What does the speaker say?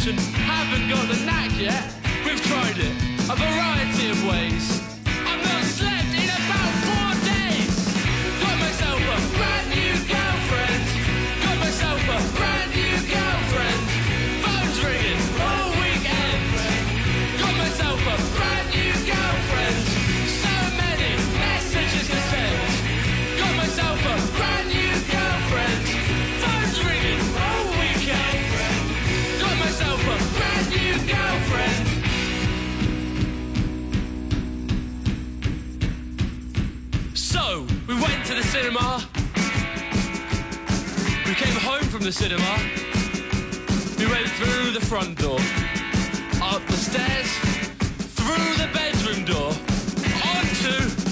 fashion, haven't got the knack yet. We've tried it a variety of ways. I've not slept in about 4 days. Got myself a brand new girlfriend. Got myself a brand new girlfriend. Phone's ringing all weekend. Got myself a brand new girlfriend. So many messages to send. Got myself a brand new girlfriend. Phone's ringing all weekend. Got myself a brand new girlfriend. So, we went to the cinema. We came home from the cinema. We went through the front door, up the stairs, through the bedroom door, onto